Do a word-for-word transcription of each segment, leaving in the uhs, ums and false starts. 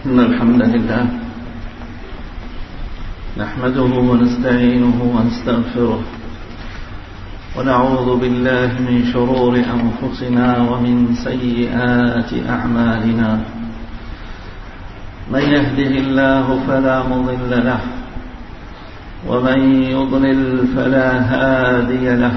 إن الحمد لله نحمده ونستعينه ونستغفره ونعوذ بالله من شرور أنفسنا ومن سيئات أعمالنا. من يهده الله فلا مضل له ومن يضلل فلا هادي له،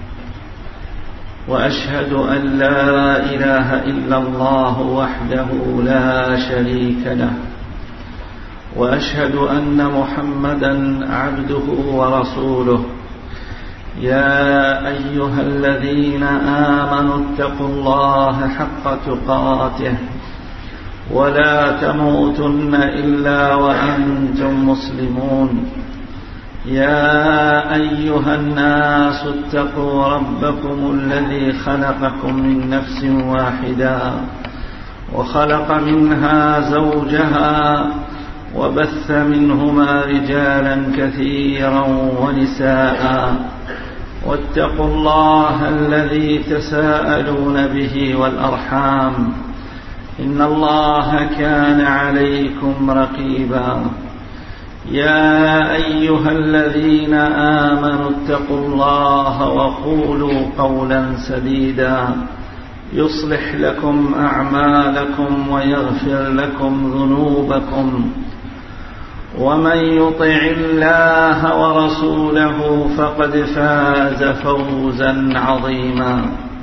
وأشهد أن لا إله إلا الله وحده لا شريك له، وأشهد أن محمدا عبده ورسوله. يا أيها الذين آمنوا اتقوا الله حق تقاته ولا تموتن إلا وأنتم مسلمون. يا أيها الناس اتقوا ربكم الذي خلقكم من نفس واحدة وخلق منها زوجها وبث منهما رجالا كثيرا ونساء، واتقوا الله الذي تساءلون به والأرحام، إن الله كان عليكم رقيبا. يا أيها الذين آمنوا اتقوا الله وقولوا قولا سديدا يصلح لكم أعمالكم ويغفر لكم ذنوبكم، ومن يطع الله ورسوله فقد فاز فوزا عظيما.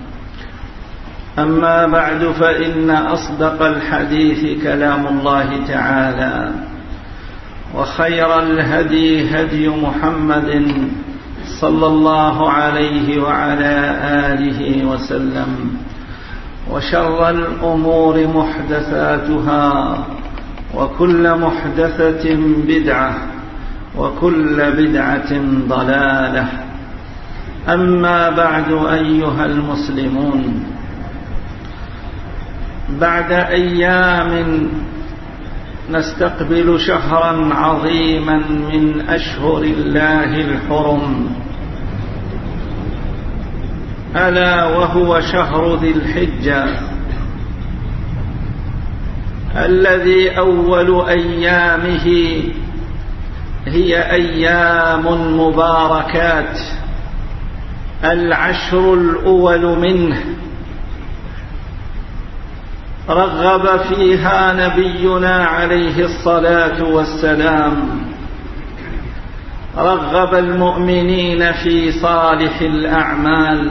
أما بعد، فإن أصدق الحديث كلام الله تعالى، وخير الهدي هدي محمد صلى الله عليه وعلى آله وسلم، وشر الأمور محدثاتها، وكل محدثة بدعة، وكل بدعة ضلالة. أما بعد أيها المسلمون، بعد أيام نستقبل شهرا عظيما من أشهر الله الحرم، ألا وهو شهر ذي الحجة، الذي أول أيامه هي أيام مباركات، العشر الأول منه رغب فيها نبينا عليه الصلاة والسلام، رغب المؤمنين في صالح الأعمال.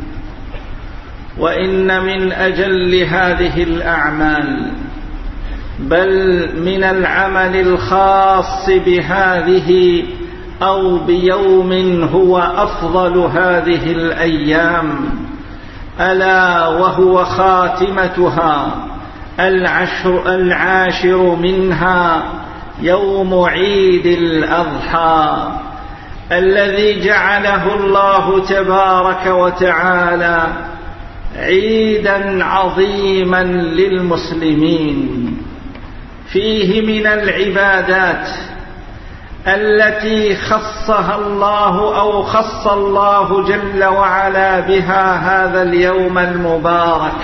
وإن من أجل هذه الأعمال، بل من العمل الخاص بهذه أو بيوم هو أفضل هذه الأيام، ألا وهو خاتمتها العشر العاشر منها يوم عيد الأضحى، الذي جعله الله تبارك وتعالى عيدا عظيما للمسلمين، فيه من العبادات التي خصها الله أو خص الله جل وعلا بها هذا اليوم المبارك،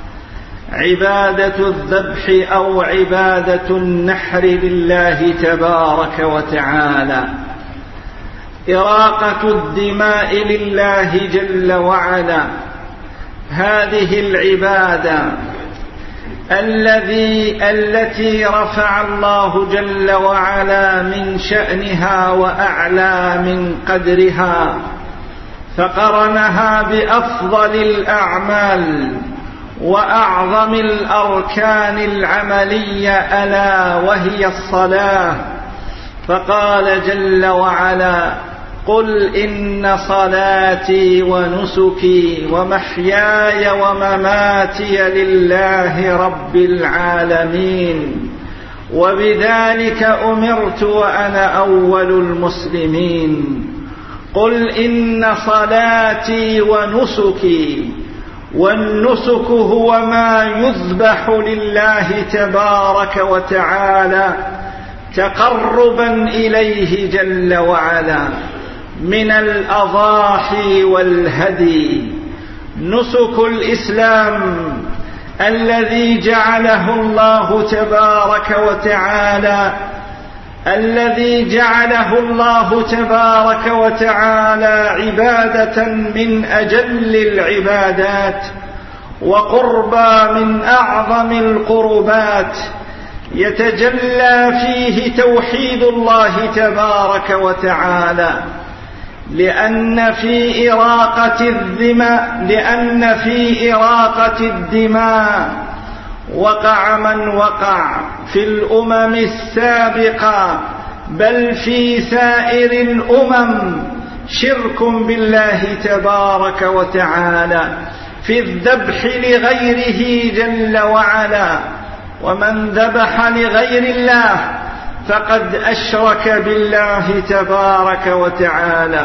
عبادة الذبح أو عبادة النحر لله تبارك وتعالى، إراقة الدماء لله جل وعلا. هذه العبادة الذي التي رفع الله جل وعلا من شأنها وأعلى من قدرها، فقرنها بأفضل الأعمال وأعظم الأركان العملية، ألا وهي الصلاة. فقال جل وعلا: قل إن صلاتي ونسكي ومحياي ومماتي لله رب العالمين، وبذلك أمرت وأنا أول المسلمين. قل إن صلاتي ونسكي، والنسك هو ما يذبح لله تبارك وتعالى تقربا إليه جل وعلا من الأضاحي والهدي. نسك الإسلام الذي جعله الله تبارك وتعالى الذي جعله الله تبارك وتعالى عبادة من أجل العبادات وقربى من أعظم القربات، يتجلى فيه توحيد الله تبارك وتعالى، لأن في إراقة الدماء لأن في إراقة الدماء وقع من وقع في الأمم السابقة بل في سائر الأمم شرك بالله تبارك وتعالى في الذبح لغيره جل وعلا، ومن ذبح لغير الله فقد أشرك بالله تبارك وتعالى،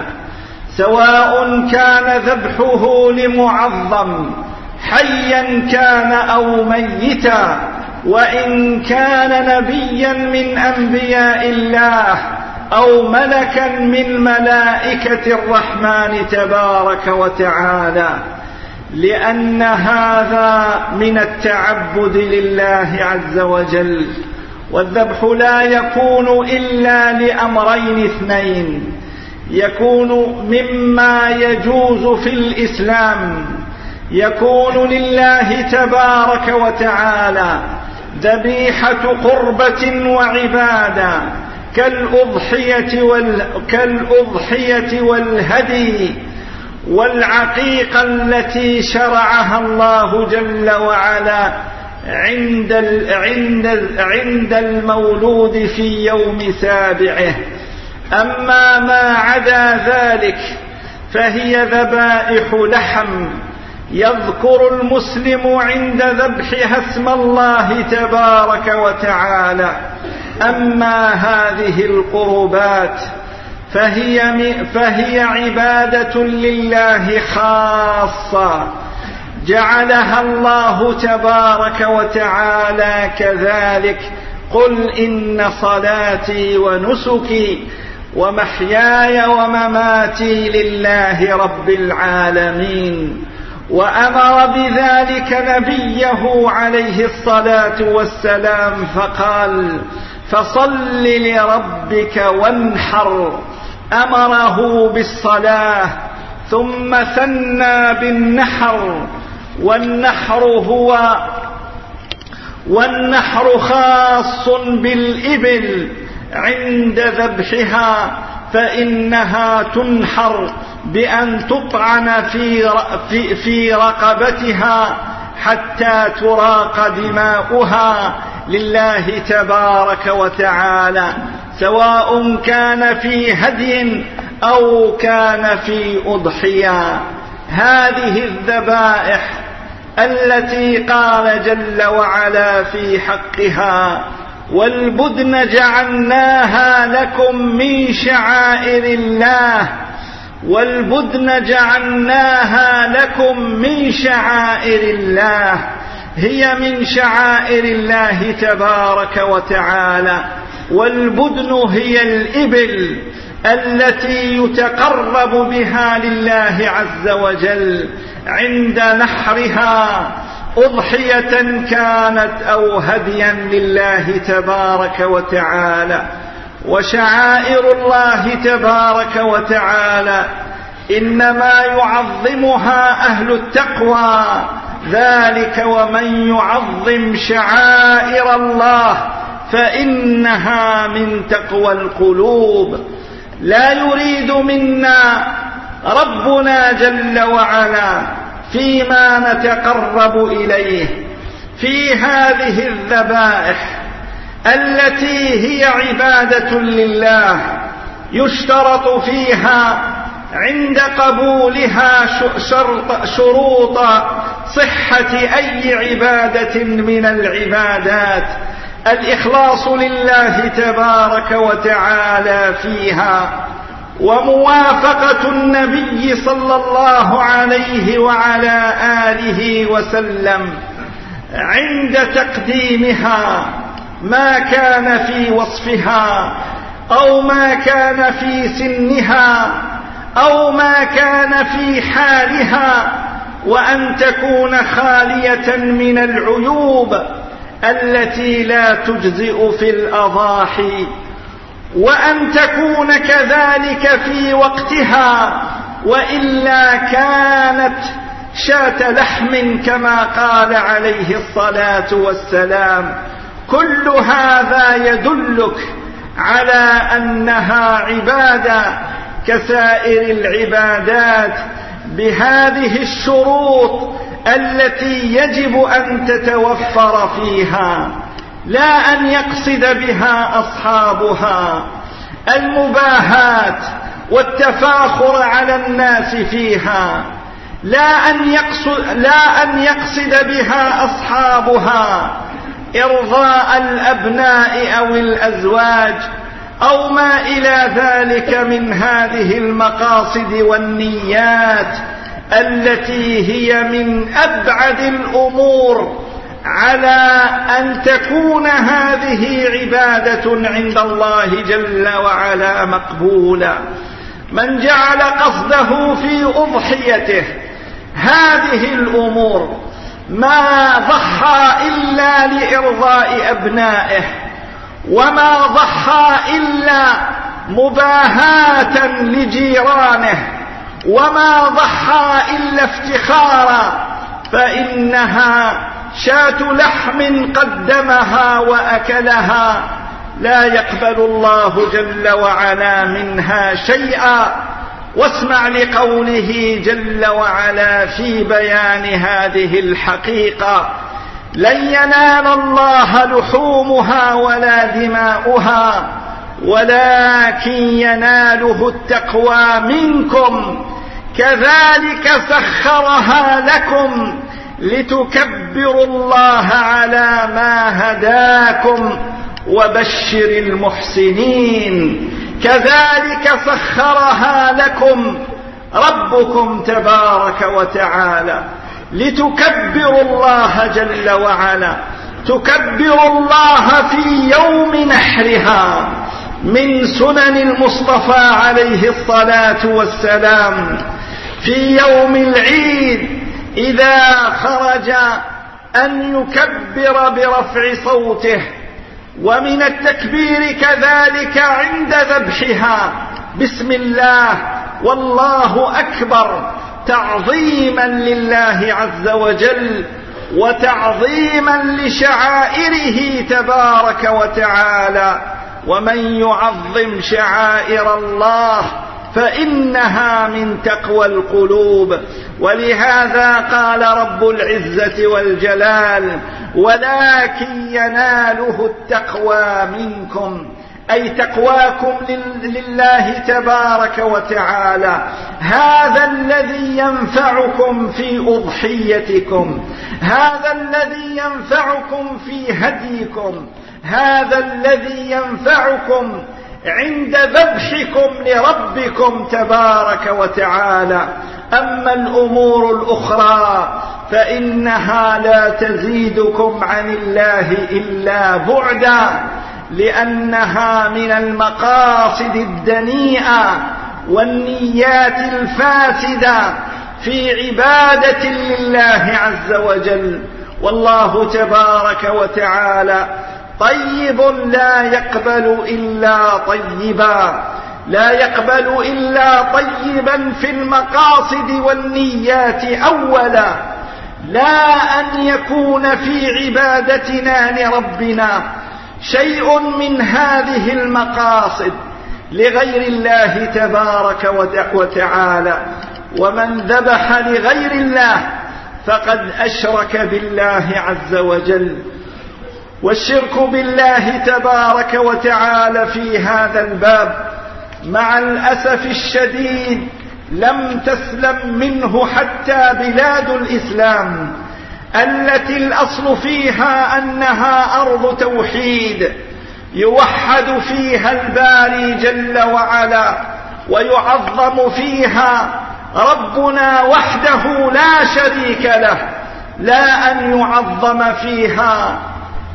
سواء كان ذبحه لمعظم حيا كان أو ميتا، وإن كان نبيا من أنبياء الله أو ملكا من ملائكة الرحمن تبارك وتعالى، لأن هذا من التعبد لله عز وجل. والذبح لا يكون إلا لأمرين اثنين: يكون مما يجوز في الإسلام، يكون لله تبارك وتعالى ذبيحة قربة وعبادة كالأضحية, وال... كالأضحية والهدي والعقيقة التي شرعها الله جل وعلا عند ال... عند ال... عند المولود في يوم سابعه. أما ما عدا ذلك فهي ذبائح لحم يذكر المسلم عند ذبحها اسم الله تبارك وتعالى. أما هذه القربات فهي, فهي عبادة لله خاصة جعلها الله تبارك وتعالى كذلك: قل إن صلاتي ونسكي ومحياي ومماتي لله رب العالمين. وأمر بذلك نبيه عليه الصلاة والسلام فقال: فصل لربك وانحر. أمره بالصلاة ثم ثنى بالنحر، والنحر هو والنحر خاص بالإبل عند ذبحها، فإنها تنحر بأن تطعن في في في رقبتها حتى تراق دماؤها لله تبارك وتعالى، سواء كان في هدي أو كان في أضحية. هذه الذبائح التي قال جل وعلا في حقها: والبدن جعلناها لكم من شعائر الله والبدن جعلناها لكم من شعائر الله هي من شعائر الله تبارك وتعالى. والبدن هي الإبل التي يتقرب بها لله عز وجل عند نحرها، أضحية كانت أو هديا لله تبارك وتعالى. وشعائر الله تبارك وتعالى إنما يعظمها أهل التقوى، ذلك ومن يعظم شعائر الله فإنها من تقوى القلوب. لا يريد منا ربنا جل وعلا فيما نتقرب إليه في هذه الذبائح التي هي عبادة لله، يشترط فيها عند قبولها شروط صحة أي عبادة من العبادات: الإخلاص لله تبارك وتعالى فيها، وموافقة النبي صلى الله عليه وعلى آله وسلم عند تقديمها ما كان في وصفها أو ما كان في سنها أو ما كان في حالها وأن تكون خالية من العيوب التي لا تجزئ في الأضاحي، وأن تكون كذلك في وقتها، وإلا كانت شاة لحم كما قال عليه الصلاة والسلام. كل هذا يدلك على أنها عبادة كسائر العبادات بهذه الشروط التي يجب أن تتوفر فيها، لا أن يقصد بها أصحابها المباهات والتفاخر على الناس فيها، لا أن يقصد, لا أن يقصد بها أصحابها إرضاء الأبناء أو الأزواج أو ما إلى ذلك من هذه المقاصد والنيات التي هي من أبعد الأمور على أن تكون هذه عبادة عند الله جل وعلا مقبولة. من جعل قصده في أضحيته هذه الأمور ما ضحى إلا لإرضاء أبنائه، وما ضحى إلا مباهاة لجيرانه، وما ضحى إلا افتخارا، فإنها شاة لحم قدمها وأكلها لا يقبل الله جل وعلا منها شيئا. واسمع لقوله جل وعلا في بيان هذه الحقيقة: لن ينال الله لحومها ولا دماؤها ولكن يناله التقوى منكم كذلك سخرها لكم لتكبروا الله على ما هداكم وبشر المحسنين. كذلك سخرها لكم ربكم تبارك وتعالى لتكبروا الله جل وعلا، تكبروا الله في يوم نحرها من سنن المصطفى عليه الصلاة والسلام. في يوم العيد إذا خرج أن يكبر برفع صوته، ومن التكبير كذلك عند ذبحها بسم الله والله أكبر، تعظيما لله عز وجل وتعظيما لشعائره تبارك وتعالى. ومن يعظم شعائر الله فإنها من تقوى القلوب. ولهذا قال رب العزة والجلال: ولكن يناله التقوى منكم، أي تقواكم لله تبارك وتعالى. هذا الذي ينفعكم في أضحيتكم، هذا الذي ينفعكم في هديكم، هذا الذي ينفعكم عند ذبحكم لربكم تبارك وتعالى. أما الأمور الأخرى فإنها لا تزيدكم عن الله إلا بعدا، لأنها من المقاصد الدنيئة والنيات الفاسدة في عبادة لله عز وجل. والله تبارك وتعالى طيب لا يقبل إلا طيبا، لا يقبل إلا طيبا في المقاصد والنيات أولا، لا أن يكون في عبادتنا لربنا شيء من هذه المقاصد لغير الله تبارك وتعالى. ومن ذبح لغير الله فقد أشرك بالله عز وجل. والشرك بالله تبارك وتعالى في هذا الباب مع الأسف الشديد لم تسلم منه حتى بلاد الإسلام التي الأصل فيها أنها أرض توحيد يوحد فيها الباري جل وعلا ويعظم فيها ربنا وحده لا شريك له، لا أن يعظم فيها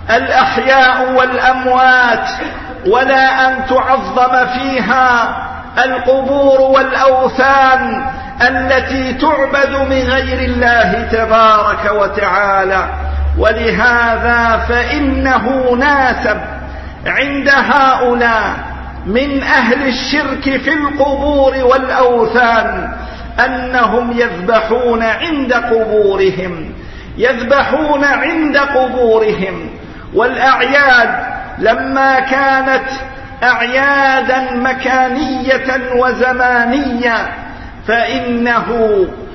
الأحياء والأموات، ولا أن تعظم فيها القبور والأوثان التي تعبد من غير الله تبارك وتعالى. ولهذا فإنه ناسب عند هؤلاء من أهل الشرك في القبور والأوثان أنهم يذبحون عند قبورهم يذبحون عند قبورهم. والأعياد لما كانت أعيادا مكانية وزمانية فإنه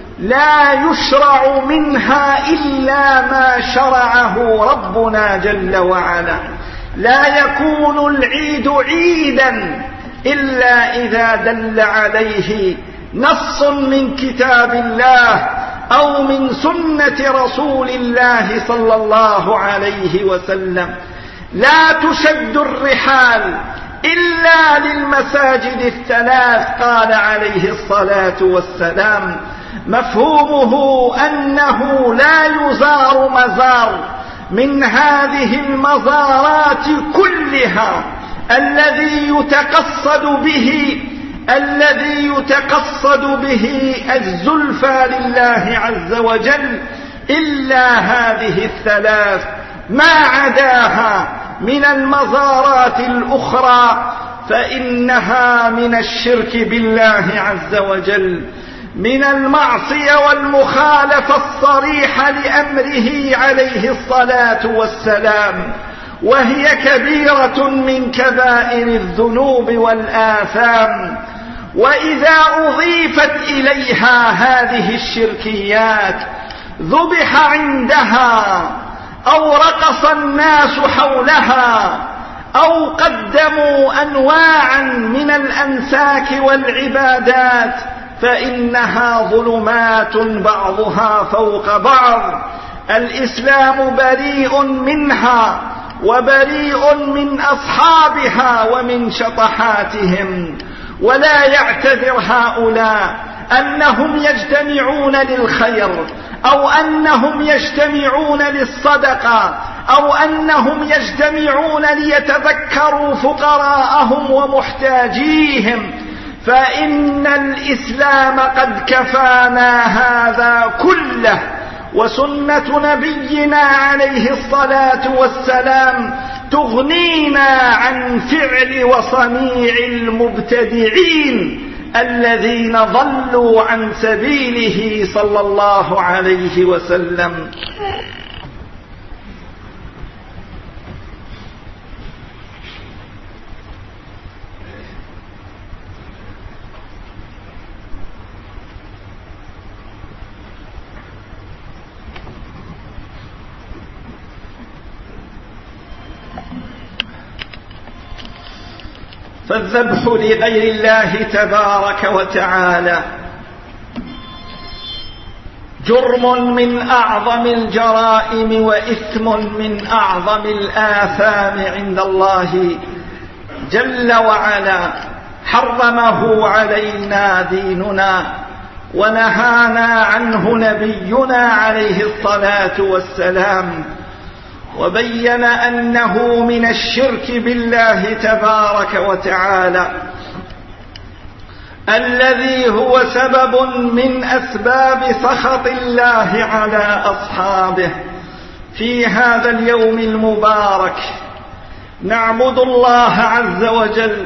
لا يشرع منها إلا ما شرعه ربنا جل وعلا. لا يكون العيد عيدا إلا إذا دل عليه نص من كتاب الله أو من سنة رسول الله صلى الله عليه وسلم. لا تشد الرحال إلا للمساجد الثلاث قال عليه الصلاة والسلام، مفهومه أنه لا يزار مزار من هذه المزارات كلها الذي يتقصد به الذي يتقصد به الزلفى لله عز وجل إلا هذه الثلاث، ما عداها من المزارات الأخرى فإنها من الشرك بالله عز وجل، من المعصية والمخالفة الصريحة لأمره عليه الصلاة والسلام، وهي كبيرة من كبائر الذنوب والآثام. وإذا أضيفت إليها هذه الشركيات ذبح عندها أو رقص الناس حولها أو قدموا أنواعا من الأنساك والعبادات فإنها ظلمات بعضها فوق بعض. الإسلام بريء منها وبريء من أصحابها ومن شطحاتهم. ولا يعتذر هؤلاء أنهم يجتمعون للخير أو أنهم يجتمعون للصدقة أو أنهم يجتمعون ليتذكروا فقراءهم ومحتاجيهم، فإن الإسلام قد كفانا هذا كله. وسنة نبينا عليه الصلاة والسلام تغنينا عن فعل وصنيع المبتدعين الذين ضلوا عن سبيله صلى الله عليه وسلم. فالذبح لغير الله تبارك وتعالى جرم من أعظم الجرائم وإثم من أعظم الآثام عند الله جل وعلا. حرمه علينا ديننا ونهانا عنه نبينا عليه الصلاة والسلام، وبين أنه من الشرك بالله تبارك وتعالى الذي هو سبب من أسباب سخط الله على أصحابه. في هذا اليوم المبارك نعبد الله عز وجل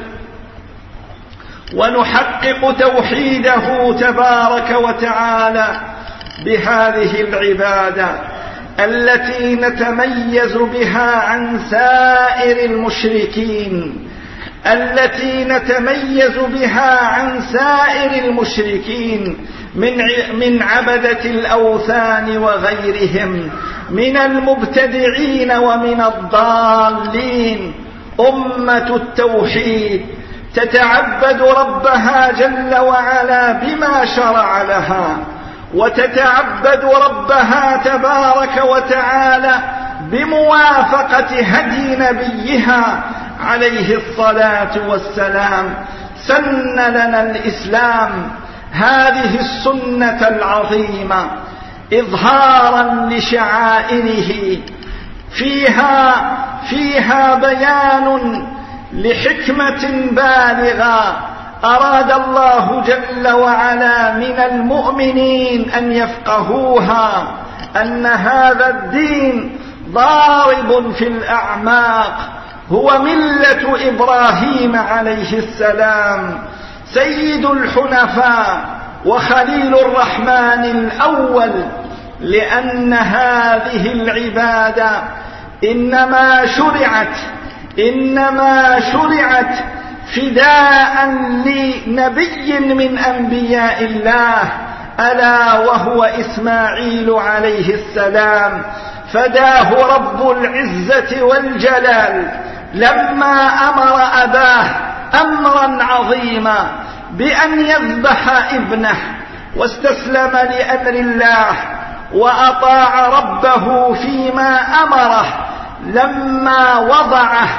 ونحقق توحيده تبارك وتعالى بهذه العبادة التي نتميز بها عن سائر المشركين التي نتميز بها عن سائر المشركين من من عبدة الأوثان وغيرهم من المبتدعين ومن الضالين. أمة التوحيد تتعبد ربها جل وعلا بما شرع لها، وتتعبد ربها تبارك وتعالى بموافقة هدي نبيها عليه الصلاة والسلام. سن لنا الإسلام هذه السنة العظيمة إظهارا لشعائره، فيها فيها بيان لحكمة بالغة أراد الله جل وعلا من المؤمنين أن يفقهوها أن هذا الدين ضارب في الأعماق، هو ملة إبراهيم عليه السلام سيد الحنفاء وخليل الرحمن الأول، لأن هذه العبادة إنما شرعت إنما شرعت فداء لنبي من أنبياء الله، ألا وهو إسماعيل عليه السلام، فداه رب العزة والجلال لما أمر أباه أمرا عظيما بأن يذبح ابنه، واستسلم لأمر الله وأطاع ربه فيما أمره لما وضعه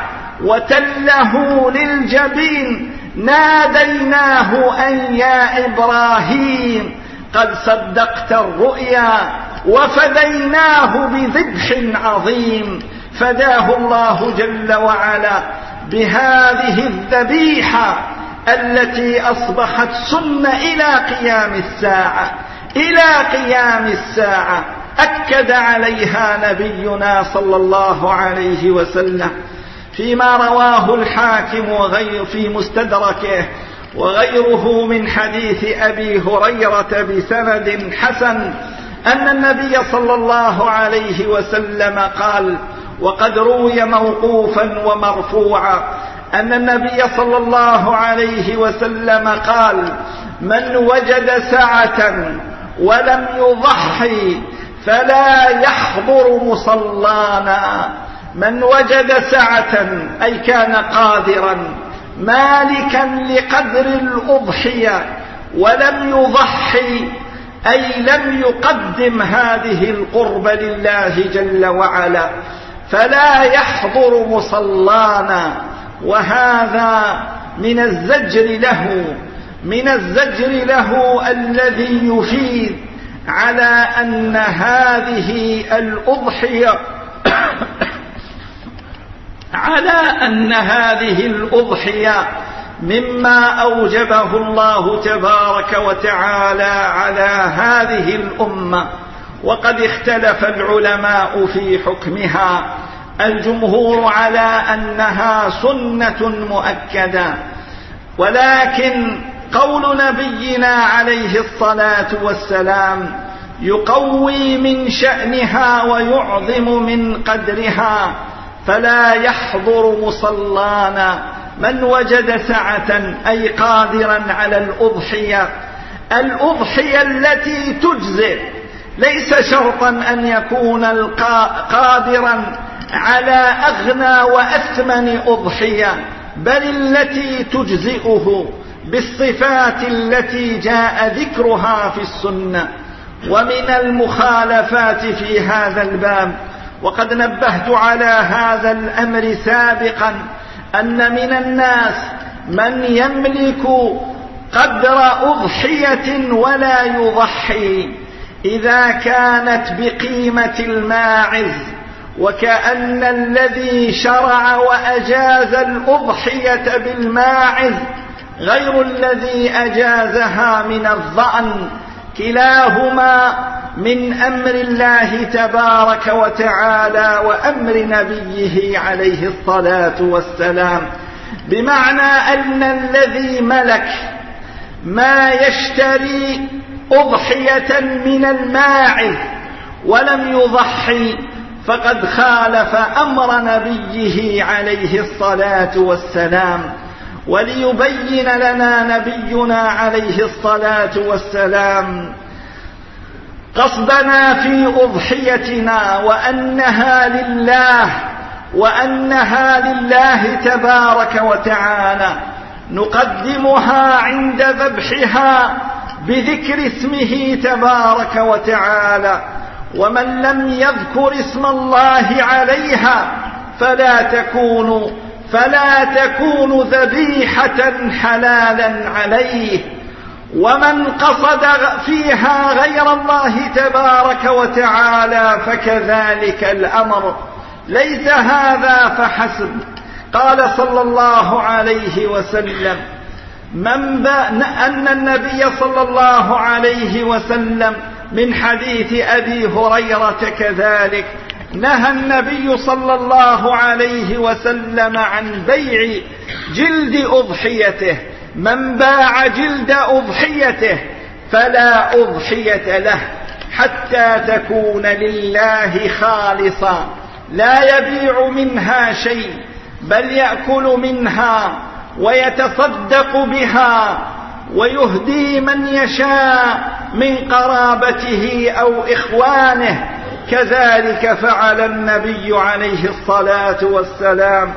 وتله للجبين ناديناه أن يا إبراهيم قد صدقت الرؤيا وفديناه بذبح عظيم. فداه الله جل وعلا بهذه الذبيحة التي أصبحت سنة إلى قيام الساعة إلى قيام الساعة أكد عليها نبينا صلى الله عليه وسلم فيما رواه الحاكم وغير في مستدركه وغيره من حديث أبي هريرة بسند حسن أن النبي صلى الله عليه وسلم قال، وقد روي موقوفا ومرفوعا، أن النبي صلى الله عليه وسلم قال: من وجد سعة ولم يضحي فلا يحضر مصلانا. من وجد سعة أي كان قادرا مالكا لقدر الأضحية ولم يضحي أي لم يقدم هذه القربة لله جل وعلا فلا يحضر مصلانا. وهذا من الزجر له من الزجر له الذي يفيد على أن هذه الأضحية على أن هذه الأضحية مما أوجبه الله تبارك وتعالى على هذه الأمة، وقد اختلف العلماء في حكمها. الجمهور على أنها سنة مؤكدة، ولكن قول نبينا عليه الصلاة والسلام يقوي من شأنها ويعظم من قدرها. فلا يحضر مصلانا من وجد سعة أي قادرا على الأضحية الأضحية التي تجزئ، ليس شرطا أن يكون قادرا على أغنى وأثمن أضحية، بل التي تجزئه بالصفات التي جاء ذكرها في السنة. ومن المخالفات في هذا الباب، وقد نبهت على هذا الأمر سابقا، أن من الناس من يملك قدر أضحية ولا يضحي إذا كانت بقيمة الماعز، وكأن الذي شرع وأجاز الأضحية بالماعز غير الذي أجازها من الظأن، كلاهما من أمر الله تبارك وتعالى وأمر نبيه عليه الصلاة والسلام، بمعنى أن الذي ملك ما يشتري أضحية من الماعز ولم يضحي فقد خالف أمر نبيه عليه الصلاة والسلام. وليبين لنا نبينا عليه الصلاة والسلام قصدنا في أضحيتنا، وأنها لله وأنها لله تبارك وتعالى، نقدمها عند ذبحها بذكر اسمه تبارك وتعالى، ومن لم يذكر اسم الله عليها فلا تكون فلا تكون ذبيحة حلالا عليه. ومن قصد فيها غير الله تبارك وتعالى فكذلك الأمر. ليس هذا فحسب، قال صلى الله عليه وسلم: من أن النبي صلى الله عليه وسلم من حديث أبي هريرة كذلك نهى النبي صلى الله عليه وسلم عن بيع جلد أضحيته. من باع جلد أضحيته فلا أضحية له حتى تكون لله خالصا، لا يبيع منها شيء بل يأكل منها ويتصدق بها ويهدي من يشاء من قرابته أو إخوانه. كذلك فعل النبي عليه الصلاة والسلام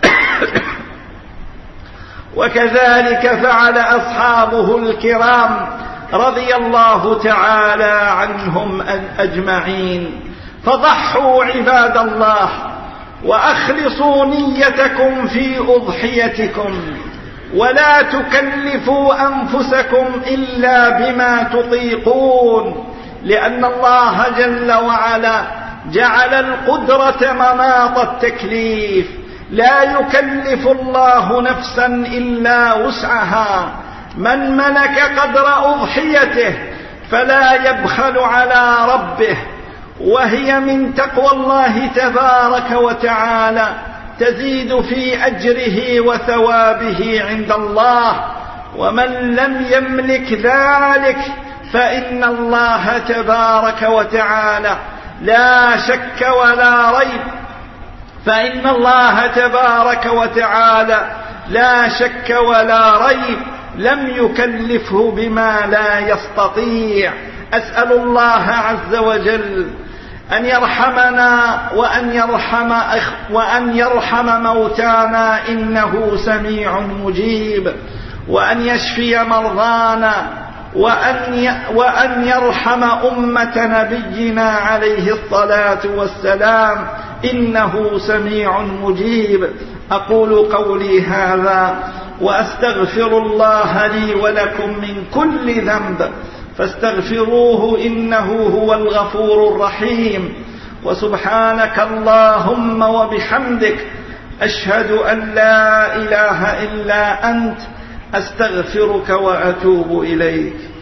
وكذلك فعل أصحابه الكرام رضي الله تعالى عنهم أجمعين. فضحوا عباد الله وأخلصوا نيتكم في أضحيتكم، ولا تكلفوا أنفسكم إلا بما تطيقون، لأن الله جل وعلا جعل القدرة مناط التكليف، لا يكلف الله نفسا إلا وسعها. من ملك قدر أضحيته فلا يبخل على ربه، وهي من تقوى الله تبارك وتعالى، تزيد في أجره وثوابه عند الله. ومن لم يملك ذلك فإن الله تبارك وتعالى لا شك ولا ريب فإن الله تبارك وتعالى لا شك ولا ريب لم يكلفه بما لا يستطيع. أسأل الله عز وجل أن يرحمنا وأن يرحم, وأن يرحم موتانا إنه سميع مجيب، وأن يشفي مرضانا، وأن وأن يرحم أمة نبينا عليه الصلاة والسلام إنه سميع مجيب. أقول قولي هذا وأستغفر الله لي ولكم من كل ذنب فاستغفروه إنه هو الغفور الرحيم. وسبحانك اللهم وبحمدك أشهد أن لا إله إلا أنت أستغفرك وأتوب إليك.